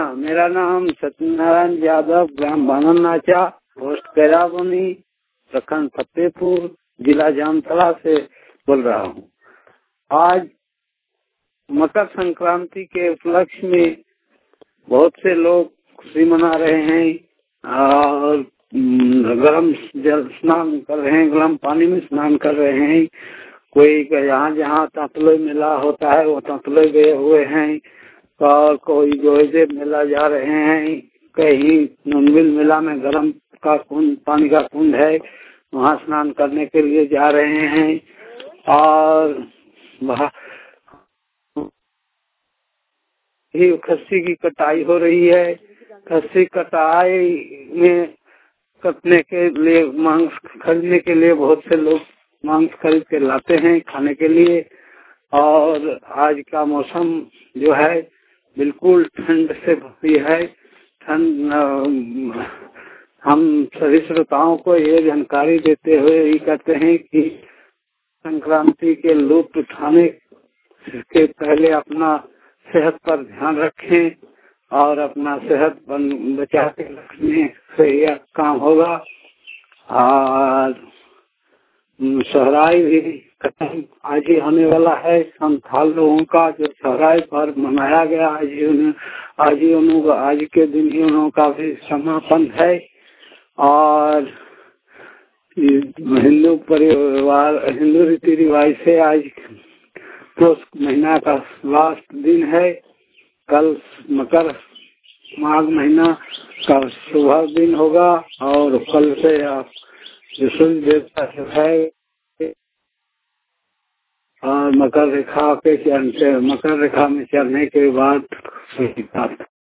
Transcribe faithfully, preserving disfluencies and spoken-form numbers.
हाँ, मेरा नाम सत्यनारायण यादव, ग्राम बानन नाचा, पोस्ट कैराबनी, प्रखंड फतेहपुर, जिला जामतला से बोल रहा हूँ। आज मकर संक्रांति के उपलक्ष्य में बहुत से लोग खुशी मना रहे हैं और गर्म जल स्नान कर रहे हैं, गर्म पानी में स्नान कर रहे हैं। कोई यहाँ जहाँ ततलोई मेला होता है वो ततलोई गए हुए हैं और कोई जोजे मेला जा रहे हैं। कहीं नंबिल मेला में गर्म का कुंड, पानी का कुंड है, वहाँ स्नान करने के लिए जा रहे हैं। और वहाँ ही खस्सी की कटाई हो रही है। खस्सी कटाई में कटने के लिए मांस खरीदने के लिए बहुत से लोग मांस खरीद के लाते हैं खाने के लिए। और आज का मौसम जो है बिल्कुल ठंड से भरी है। ठंड, हम सभी श्रोताओं को ये जानकारी देते हुए ये कहते हैं कि संक्रांति के लुत्फ उठाने के पहले अपना सेहत पर ध्यान रखें और अपना सेहत बचा के रखने से यह काम होगा। और सोहराई भी खत्म आज ही होने वाला है। संथाल लोगों का जो सोहराई पर्व मनाया गया आज ही उन्हें आज ही उन्होंने आज के दिन ही उन्हों का भी समापन है। और हिंदू परिवार हिंदू रीति रिवाज से आज पुष महीना का लास्ट दिन है। कल मकर माघ महीना का शुभ दिन होगा और कल से आप सूर्य देवता से है और मकर रेखा के चरण से मकर रेखा में चढ़ने के बाद